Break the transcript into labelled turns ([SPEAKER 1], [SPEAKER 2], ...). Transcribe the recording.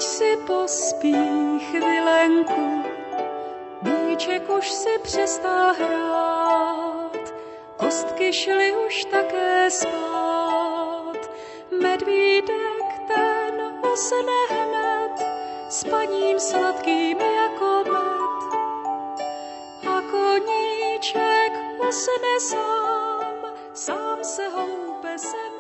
[SPEAKER 1] si pospí chvilenku, míček už si přestal hrát, kostky šly už také spát. Medvídek ten usne hned, spaním sladkým jako med. A koníček usne sám, sám se houpe se